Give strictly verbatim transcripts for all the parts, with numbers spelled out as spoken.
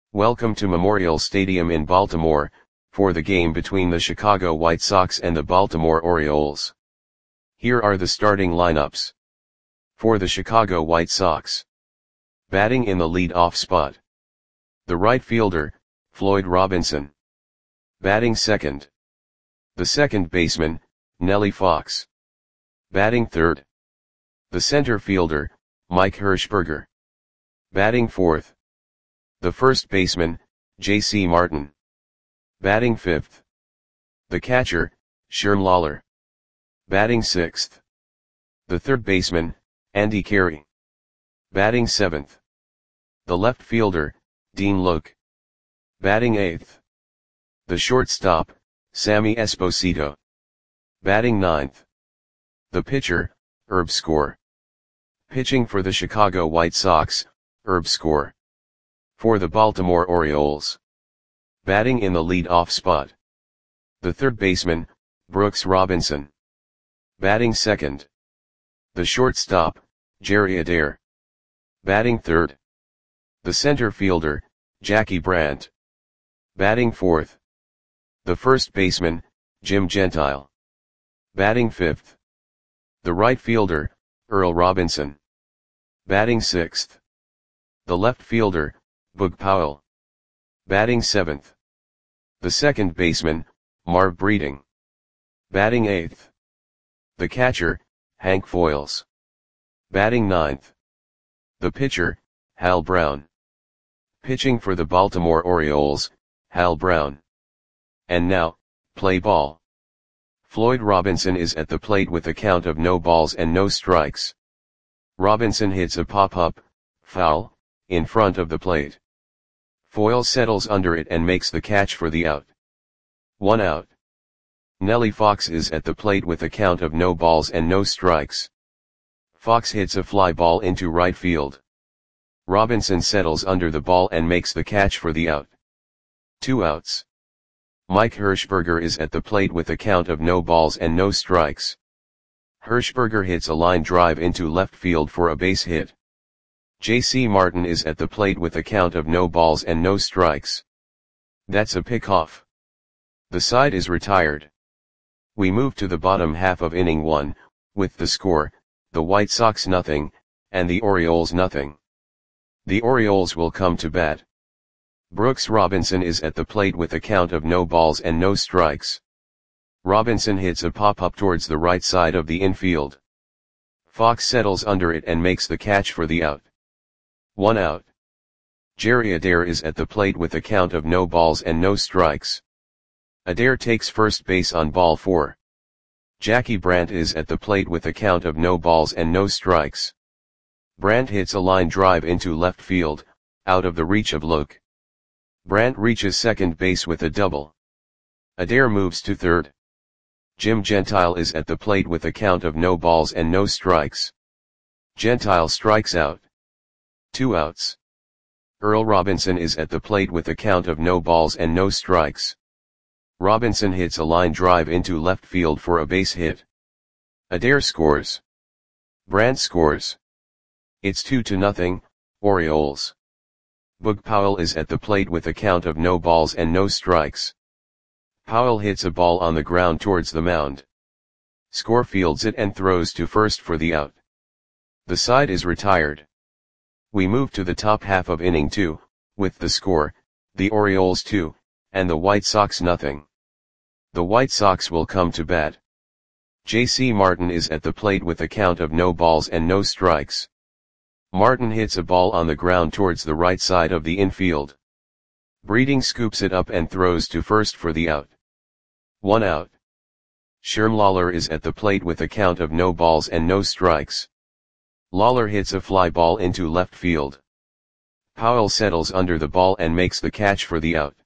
Welcome to Memorial Stadium in Baltimore, for the game between the Chicago White Sox and the Baltimore Orioles. Here are the starting lineups. For the Chicago White Sox. Batting in the lead-off spot. The right fielder, Floyd Robinson. Batting second. The second baseman, Nellie Fox. Batting third. The center fielder, Mike Hershberger. Batting fourth. The first baseman, J C Martin. Batting fifth. The catcher, Sherm Lawler. Batting sixth. The third baseman, Andy Carey. Batting seventh. The left fielder, Dean Look. Batting eighth. The shortstop, Sammy Esposito. Batting ninth. The pitcher, Herb Score. Pitching for the Chicago White Sox, Herb Score. For the Baltimore Orioles. Batting in the lead-off spot. The third baseman, Brooks Robinson. Batting second. The shortstop, Jerry Adair. Batting third. The center fielder, Jackie Brandt. Batting fourth. The first baseman, Jim Gentile. Batting fifth. The right fielder, Earl Robinson. Batting sixth. The left fielder, Boog Powell. Batting seventh. The second baseman, Marv Breeding. Batting eighth. The catcher, Hank Foils. Batting ninth. The pitcher, Hal Brown. Pitching for the Baltimore Orioles, Hal Brown. And now, play ball. Floyd Robinson is at the plate with a count of no balls and no strikes. Robinson hits a pop-up, foul, in front of the plate. Foils settles under it and makes the catch for the out. One out. Nellie Fox is at the plate with a count of no balls and no strikes. Fox hits a fly ball into right field. Robinson settles under the ball and makes the catch for the out. Two outs. Mike Hershberger is at the plate with a count of no balls and no strikes. Hershberger hits a line drive into left field for a base hit. J C Martin is at the plate with a count of no balls and no strikes. That's a pickoff. The side is retired. We move to the bottom half of inning one, with the score, the White Sox nothing, and the Orioles nothing. The Orioles will come to bat. Brooks Robinson is at the plate with a count of no balls and no strikes. Robinson hits a pop-up towards the right side of the infield. Fox settles under it and makes the catch for the out. One out. Jerry Adair is at the plate with a count of no balls and no strikes. Adair takes first base on ball four. Jackie Brandt is at the plate with a count of no balls and no strikes. Brandt hits a line drive into left field, out of the reach of Look. Brandt reaches second base with a double. Adair moves to third. Jim Gentile is at the plate with a count of no balls and no strikes. Gentile strikes out. Two outs. Earl Robinson is at the plate with a count of no balls and no strikes. Robinson hits a line drive into left field for a base hit. Adair scores. Brandt scores. It's two to nothing, Orioles. Boog Powell is at the plate with a count of no balls and no strikes. Powell hits a ball on the ground towards the mound. Score fields it and throws to first for the out. The side is retired. We move to the top half of inning two, with the score, the Orioles two, and the White Sox nothing. The White Sox will come to bat. J C Martin is at the plate with a count of no balls and no strikes. Martin hits a ball on the ground towards the right side of the infield. Breeding scoops it up and throws to first for the out. One out. Sherm Lawler is at the plate with a count of no balls and no strikes. Lawler hits a fly ball into left field. Powell settles under the ball and makes the catch for the out.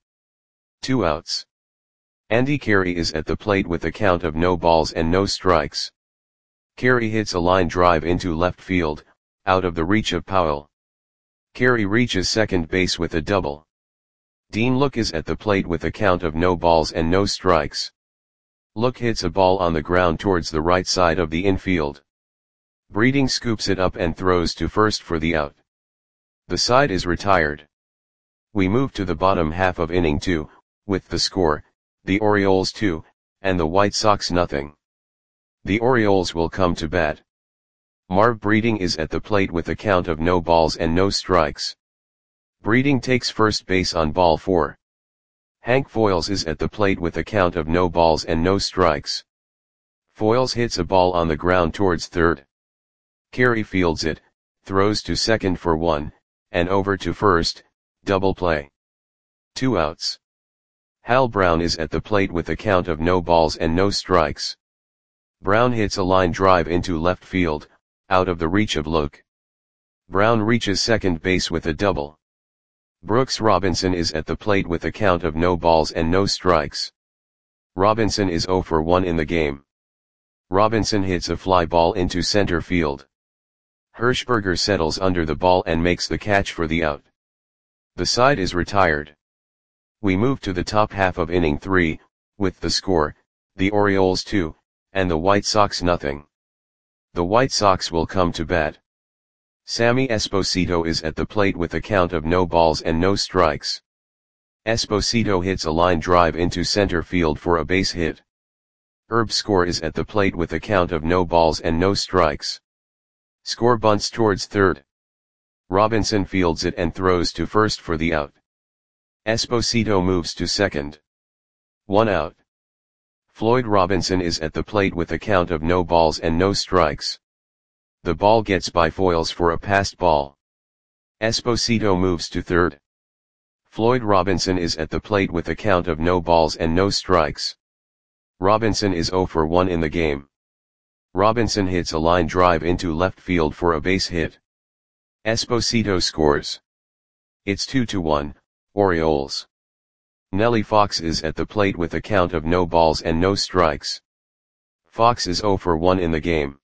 Two outs. Andy Carey is at the plate with a count of no balls and no strikes. Carey hits a line drive into left field, out of the reach of Powell. Carey reaches second base with a double. Dean Look is at the plate with a count of no balls and no strikes. Look hits a ball on the ground towards the right side of the infield. Breeding scoops it up and throws to first for the out. The side is retired. We move to the bottom half of inning two, with the score, the Orioles two, and the White Sox nothing. The Orioles will come to bat. Marv Breeding is at the plate with a count of no balls and no strikes. Breeding takes first base on ball four. Hank Foils is at the plate with a count of no balls and no strikes. Foils hits a ball on the ground towards third. Carey fields it, throws to second for one, and over to first, double play. Two outs. Hal Brown is at the plate with a count of no balls and no strikes. Brown hits a line drive into left field, out of the reach of Luke. Brown reaches second base with a double. Brooks Robinson is at the plate with a count of no balls and no strikes. Robinson is oh for one in the game. Robinson hits a fly ball into center field. Hershberger settles under the ball and makes the catch for the out. The side is retired. We move to the top half of inning three, with the score, the Orioles two, and the White Sox nothing. The White Sox will come to bat. Sammy Esposito is at the plate with a count of no balls and no strikes. Esposito hits a line drive into center field for a base hit. Herb Score is at the plate with a count of no balls and no strikes. Score bunts towards third. Robinson fields it and throws to first for the out. Esposito moves to second. One out. Floyd Robinson is at the plate with a count of no balls and no strikes. The ball gets by Foils for a passed ball. Esposito moves to third. Floyd Robinson is at the plate with a count of no balls and no strikes. Robinson is oh for one in the game. Robinson hits a line drive into left field for a base hit. Esposito scores. It's two to one, Orioles. Nellie Fox is at the plate with a count of no balls and no strikes. Fox is oh for one in the game.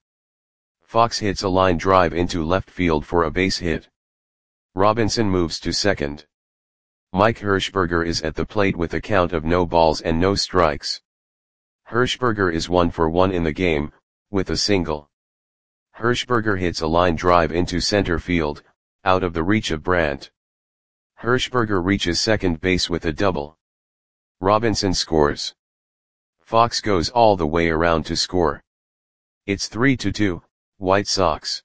Fox hits a line drive into left field for a base hit. Robinson moves to second. Mike Hershberger is at the plate with a count of no balls and no strikes. Hershberger is one for one in the game, with a single. Hershberger hits a line drive into center field, out of the reach of Brandt. Hershberger reaches second base with a double. Robinson scores. Fox goes all the way around to score. It's three to two, White Sox.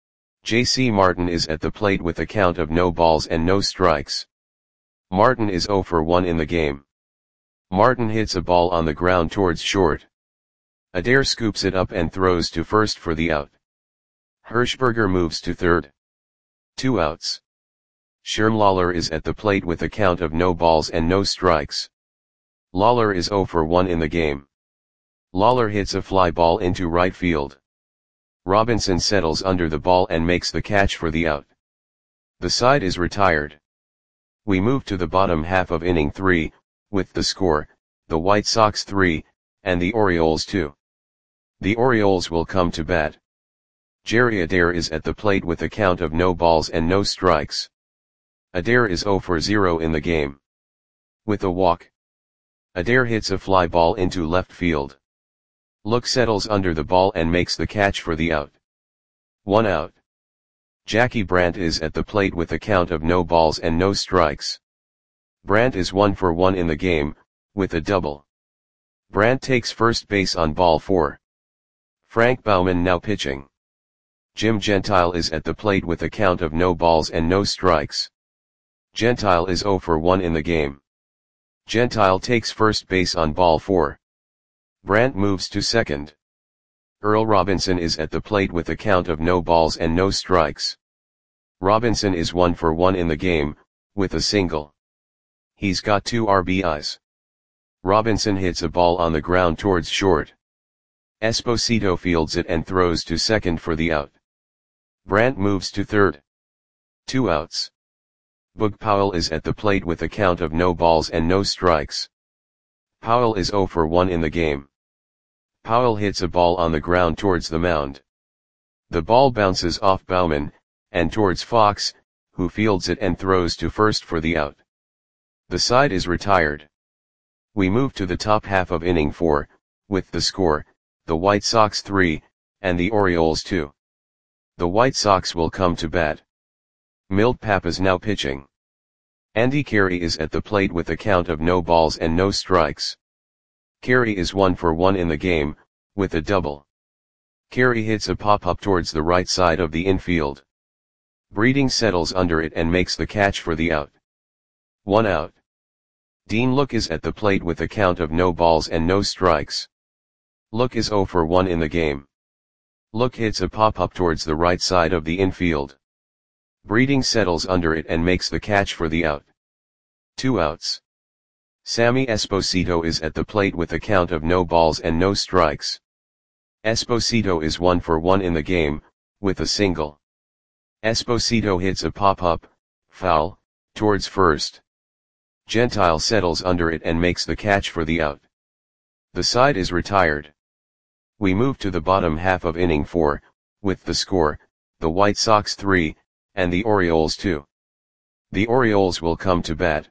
J C Martin is at the plate with a count of no balls and no strikes. Martin is oh for one in the game. Martin hits a ball on the ground towards short. Adair scoops it up and throws to first for the out. Hershberger moves to third. Two outs. Sherm Lawler is at the plate with a count of no balls and no strikes. Lawler is oh for one in the game. Lawler hits a fly ball into right field. Robinson settles under the ball and makes the catch for the out. The side is retired. We move to the bottom half of inning three, with the score, the White Sox three, and the Orioles two. The Orioles will come to bat. Jerry Adair is at the plate with a count of no balls and no strikes. Adair is oh for zero in the game. With a walk. Adair hits a fly ball into left field. Luke settles under the ball and makes the catch for the out. One out. Jackie Brandt is at the plate with a count of no balls and no strikes. Brandt is one for one in the game, with a double. Brandt takes first base on ball four. Frank Baumann now pitching. Jim Gentile is at the plate with a count of no balls and no strikes. Gentile is oh for one in the game. Gentile takes first base on ball four. Brandt moves to second. Earl Robinson is at the plate with a count of no balls and no strikes. Robinson is one for one in the game, with a single. He's got two R B Is. Robinson hits a ball on the ground towards short. Esposito fields it and throws to second for the out. Brandt moves to third. Two outs. Boog Powell is at the plate with a count of no balls and no strikes. Powell is oh for one in the game. Powell hits a ball on the ground towards the mound. The ball bounces off Baumann, and towards Fox, who fields it and throws to first for the out. The side is retired. We move to the top half of inning four, with the score, the White Sox three, and the Orioles two. The White Sox will come to bat. Milt Pappas now pitching. Andy Carey is at the plate with a count of no balls and no strikes. Carey is one for one in the game, with a double. Carey hits a pop-up towards the right side of the infield. Breeding settles under it and makes the catch for the out. One out. Dean Look is at the plate with a count of no balls and no strikes. Look is zero for one in the game. Look hits a pop-up towards the right side of the infield. Breeding settles under it and makes the catch for the out. Two outs. Sammy Esposito is at the plate with a count of no balls and no strikes. Esposito is one for one in the game, with a single. Esposito hits a pop-up, foul, towards first. Gentile settles under it and makes the catch for the out. The side is retired. We move to the bottom half of inning four, with the score, the White Sox three, and the Orioles two. The Orioles will come to bat.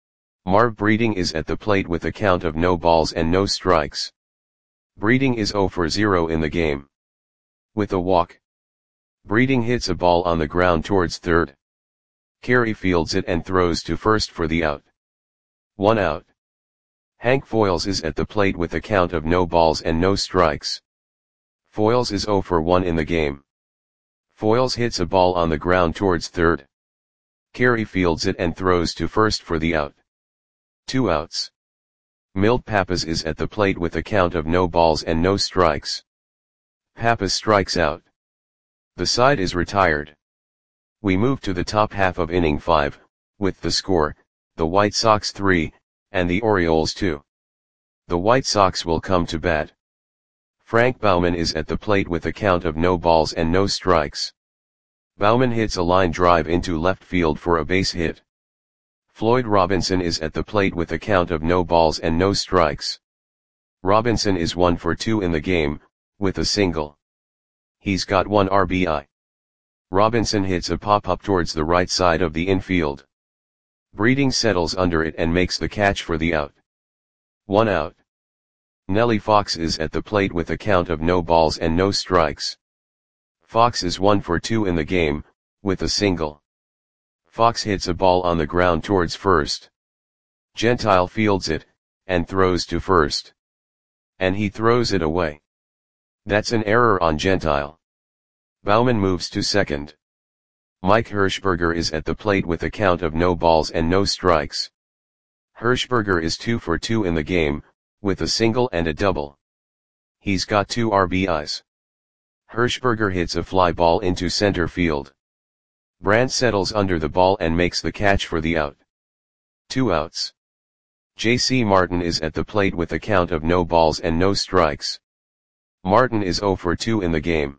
Marv Breeding is at the plate with a count of no balls and no strikes. Breeding is zero for zero in the game. With a walk. Breeding hits a ball on the ground towards third. Carey fields it and throws to first for the out. One out. Hank Foils is at the plate with a count of no balls and no strikes. Foils is zero for one in the game. Foils hits a ball on the ground towards third. Carey fields it and throws to first for the out. Two outs. Milt Pappas is at the plate with a count of no balls and no strikes. Pappas strikes out. The side is retired. We move to the top half of inning five, with the score, the White Sox three, and the Orioles two. The White Sox will come to bat. Frank Baumann is at the plate with a count of no balls and no strikes. Baumann hits a line drive into left field for a base hit. Floyd Robinson is at the plate with a count of no balls and no strikes. Robinson is one for two in the game, with a single. He's got one R B I. Robinson hits a pop-up towards the right side of the infield. Breeding settles under it and makes the catch for the out. One out. Nellie Fox is at the plate with a count of no balls and no strikes. Fox is one for two in the game, with a single. Fox hits a ball on the ground towards first. Gentile fields it, and throws to first. And he throws it away. That's an error on Gentile. Baumann moves to second. Mike Hirschberger is at the plate with a count of no balls and no strikes. Hirschberger is two for two in the game, with a single and a double. He's got two R B Is. Hirschberger hits a fly ball into center field. Brandt settles under the ball and makes the catch for the out. Two outs. J C Martin is at the plate with a count of no balls and no strikes. Martin is zero for two in the game.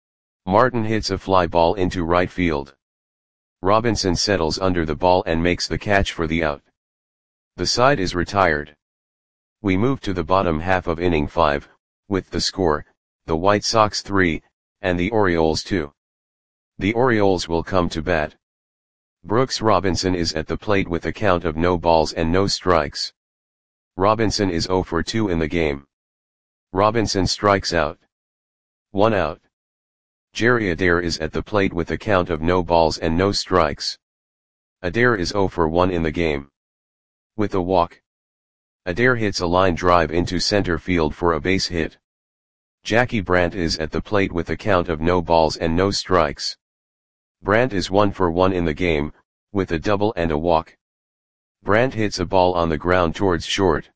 Martin hits a fly ball into right field. Robinson settles under the ball and makes the catch for the out. The side is retired. We move to the bottom half of inning five, with the score, the White Sox three, and the Orioles two. The Orioles will come to bat. Brooks Robinson is at the plate with a count of no balls and no strikes. Robinson is zero for two in the game. Robinson strikes out. One out. Jerry Adair is at the plate with a count of no balls and no strikes. Adair is zero for one in the game. With a walk. Adair hits a line drive into center field for a base hit. Jackie Brandt is at the plate with a count of no balls and no strikes. Brandt is one for one in the game, with a double and a walk. Brandt hits a ball on the ground towards short.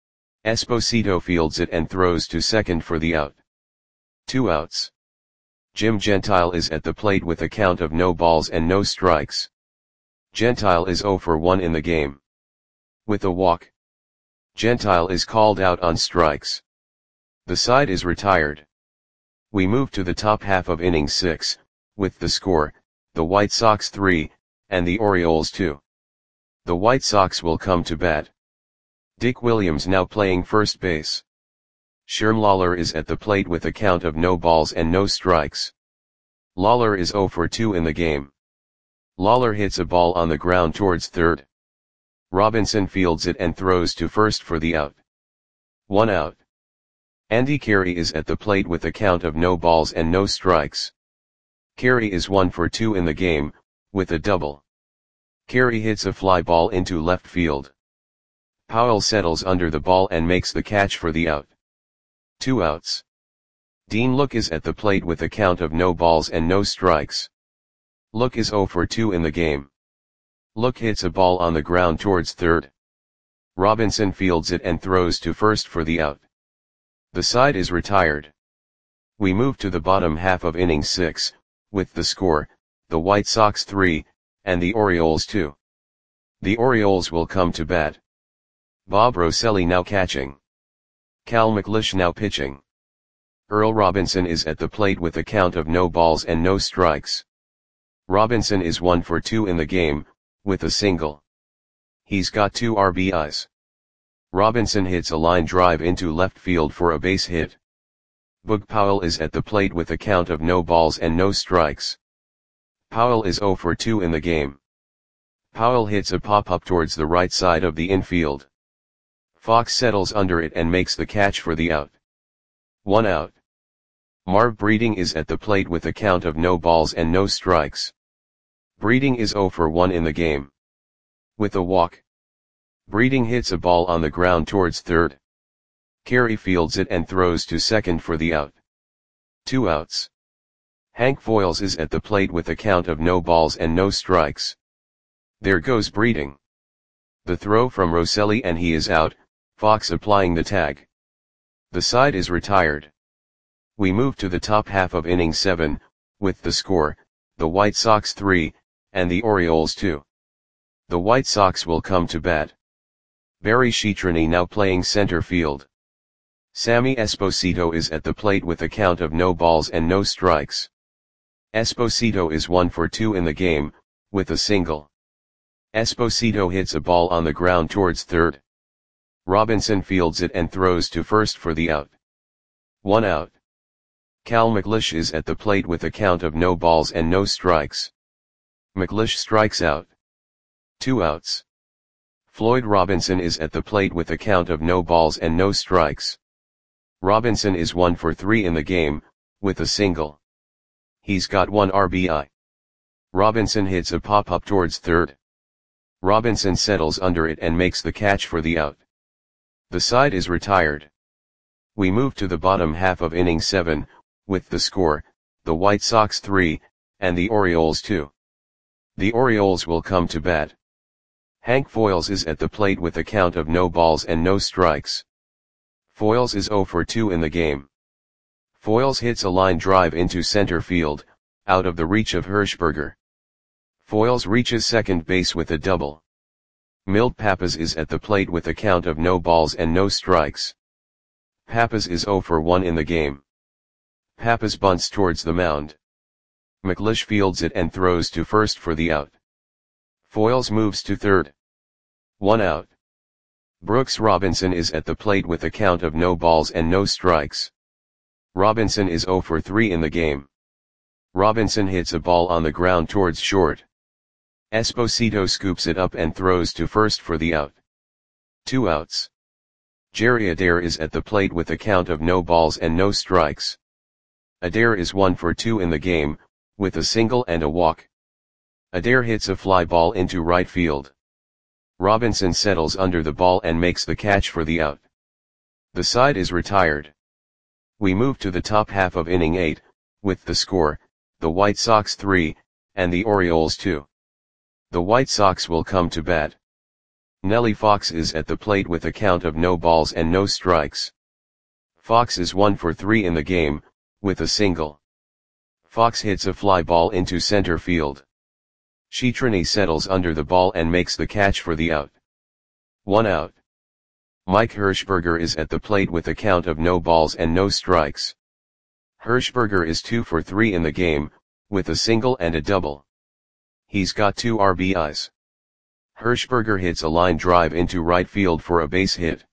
Esposito fields it and throws to second for the out. Two outs. Jim Gentile is at the plate with a count of no balls and no strikes. Gentile is zero for one in the game. With a walk. Gentile is called out on strikes. The side is retired. We move to the top half of inning six, with the score, the White Sox three, and the Orioles two. The White Sox will come to bat. Dick Williams now playing first base. Sherm Lawler is at the plate with a count of no balls and no strikes. Lawler is zero for two in the game. Lawler hits a ball on the ground towards third. Robinson fields it and throws to first for the out. One out. Andy Carey is at the plate with a count of no balls and no strikes. Carey is one for two in the game, with a double. Carey hits a fly ball into left field. Powell settles under the ball and makes the catch for the out. Two outs. Dean Look is at the plate with a count of no balls and no strikes. Look is oh for two in the game. Look hits a ball on the ground towards third. Robinson fields it and throws to first for the out. The side is retired. We move to the bottom half of inning six, with the score, the White Sox three, and the Orioles two. The Orioles will come to bat. Bob Rosselli now catching. Cal McLeish now pitching. Earl Robinson is at the plate with a count of no balls and no strikes. Robinson is one for two in the game, with a single. He's got two R B Is. Robinson hits a line drive into left field for a base hit. Boog Powell is at the plate with a count of no balls and no strikes. Powell is oh for two in the game. Powell hits a pop-up towards the right side of the infield. Fox settles under it and makes the catch for the out. One out. Marv Breeding is at the plate with a count of no balls and no strikes. Breeding is oh for one in the game. With a walk. Breeding hits a ball on the ground towards third. Carey fields it and throws to second for the out. Two outs. Hank Foils is at the plate with a count of no balls and no strikes. There goes Breeding. The throw from Rosselli and he is out, Fox applying the tag. The side is retired. We move to the top half of inning seven, with the score, the White Sox three, and the Orioles two. The White Sox will come to bat. Barry Sheetrani now playing center field. Sammy Esposito is at the plate with a count of no balls and no strikes. Esposito is one for two in the game, with a single. Esposito hits a ball on the ground towards third. Robinson fields it and throws to first for the out. One out. Cal McLeish is at the plate with a count of no balls and no strikes. McLeish strikes out. Two outs. Floyd Robinson is at the plate with a count of no balls and no strikes. Robinson is one for three in the game, with a single. He's got one R B I. Robinson hits a pop-up towards third. Robinson settles under it and makes the catch for the out. The side is retired. We move to the bottom half of inning seven, with the score, the White Sox three, and the Orioles two. The Orioles will come to bat. Hank Foils is at the plate with a count of no balls and no strikes. Foils is oh for two in the game. Foils hits a line drive into center field, out of the reach of Hirschberger. Foils reaches second base with a double. Milt Pappas is at the plate with a count of no balls and no strikes. Pappas is oh for one in the game. Pappas bunts towards the mound. McLeish fields it and throws to first for the out. Foils moves to third. One out. Brooks Robinson is at the plate with a count of no balls and no strikes. Robinson is oh for three in the game. Robinson hits a ball on the ground towards short. Esposito scoops it up and throws to first for the out. Two outs. Jerry Adair is at the plate with a count of no balls and no strikes. Adair is one for two in the game, with a single and a walk. Adair hits a fly ball into right field. Robinson settles under the ball and makes the catch for the out. The side is retired. We move to the top half of inning eight, with the score, the White Sox three, and the Orioles two. The White Sox will come to bat. Nellie Fox is at the plate with a count of no balls and no strikes. Fox is one for three in the game, with a single. Fox hits a fly ball into center field. Sheetrani settles under the ball and makes the catch for the out. One out. Mike Hirschberger is at the plate with a count of no balls and no strikes. Hirschberger is two for three in the game, with a single and a double. He's got two R B Is. Hirschberger hits a line drive into right field for a base hit.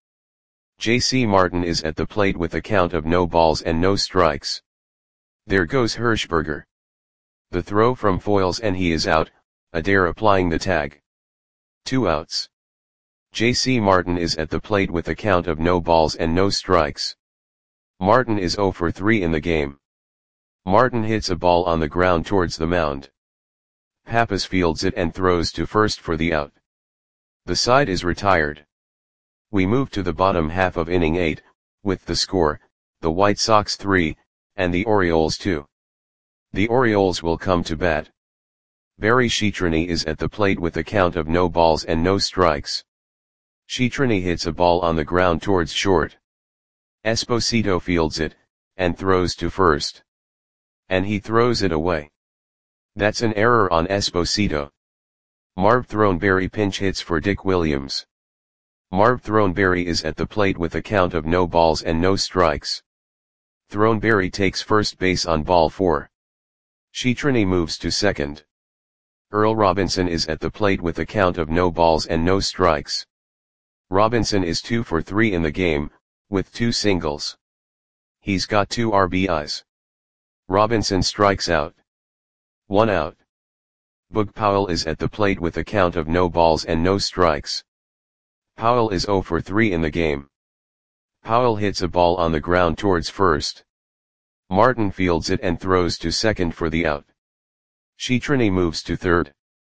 J C Martin is at the plate with a count of no balls and no strikes. There goes Hirschberger. The throw from Foils and he is out, Adair applying the tag. Two outs. J C Martin is at the plate with a count of no balls and no strikes. Martin is oh for three in the game. Martin hits a ball on the ground towards the mound. Pappas fields it and throws to first for the out. The side is retired. We move to the bottom half of inning eight, with the score, the White Sox three, and the Orioles two. The Orioles will come to bat. Barry Shetrany is at the plate with a count of no balls and no strikes. Shetrany hits a ball on the ground towards short. Esposito fields it, and throws to first. And he throws it away. That's an error on Esposito. Marv Throneberry pinch hits for Dick Williams. Marv Throneberry is at the plate with a count of no balls and no strikes. Throneberry takes first base on ball four. Shetrany moves to second. Earl Robinson is at the plate with a count of no balls and no strikes. Robinson is two for three in the game, with two singles. He's got two R B Is. Robinson strikes out. One out. Boog Powell is at the plate with a count of no balls and no strikes. Powell is zero for three in the game. Powell hits a ball on the ground towards first. Martin fields it and throws to second for the out. Shetrany moves to third.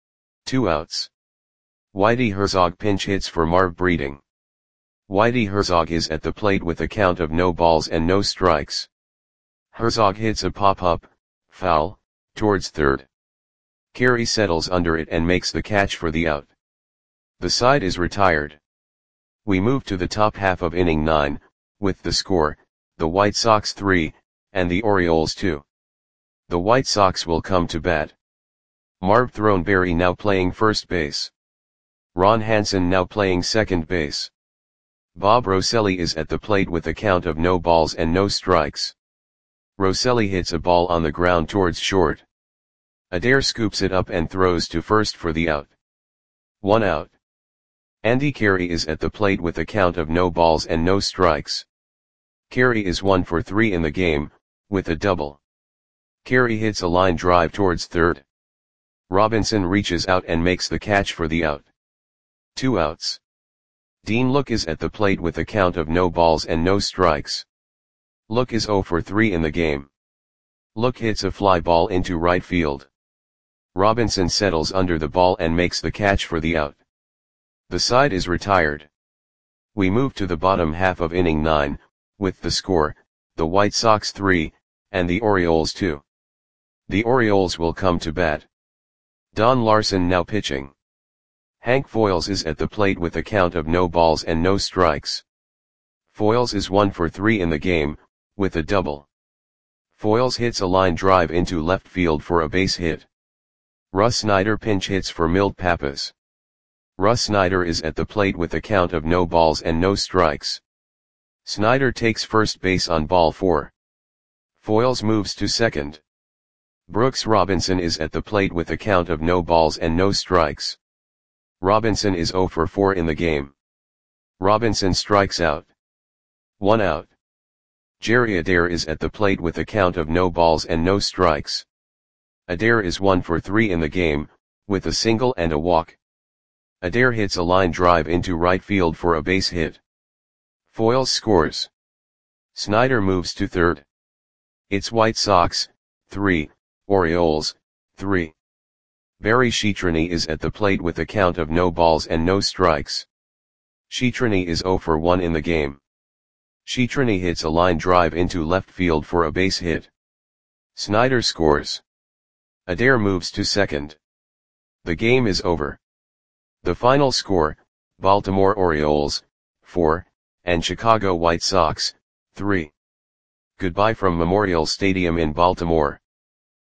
Two outs. Whitey Herzog pinch hits for Marv Breeding. Whitey Herzog is at the plate with a count of no balls and no strikes. Herzog hits a pop-up, foul, towards third. Carey settles under it and makes the catch for the out. The side is retired. We move to the top half of inning nine, with the score, the White Sox three, and the Orioles two. The White Sox will come to bat. Marv Throneberry now playing first base. Ron Hansen now playing second base. Bob Rosselli is at the plate with a count of no balls and no strikes. Rosselli hits a ball on the ground towards short. Adair scoops it up and throws to first for the out. One out. Andy Carey is at the plate with a count of no balls and no strikes. Carey is one for three in the game, with a double. Carey hits a line drive towards third. Robinson reaches out and makes the catch for the out. Two outs. Dean Look is at the plate with a count of no balls and no strikes. Look is zero for three in the game. Look hits a fly ball into right field. Robinson settles under the ball and makes the catch for the out. The side is retired. We move to the bottom half of inning nine, with the score, the White Sox three, and the Orioles two. The Orioles will come to bat. Don Larson now pitching. Hank Foils is at the plate with a count of no balls and no strikes. Foils is one for three in the game, with a double. Foils hits a line drive into left field for a base hit. Russ Snyder pinch hits for Milt Pappas. Russ Snyder is at the plate with a count of no balls and no strikes. Snyder takes first base on ball four. Foils moves to second. Brooks Robinson is at the plate with a count of no balls and no strikes. Robinson is zero for four in the game. Robinson strikes out. One out. Jerry Adair is at the plate with a count of no balls and no strikes. Adair is one for three in the game, with a single and a walk. Adair hits a line drive into right field for a base hit. Foils scores. Snyder moves to third. It's White Sox, three, Orioles, three. Barry Shetrany is at the plate with a count of no balls and no strikes. Shetrany is zero for one in the game. Shetrany hits a line drive into left field for a base hit. Snyder scores. Adair moves to second. The game is over. The final score, Baltimore Orioles, four, and Chicago White Sox, three. Goodbye from Memorial Stadium in Baltimore.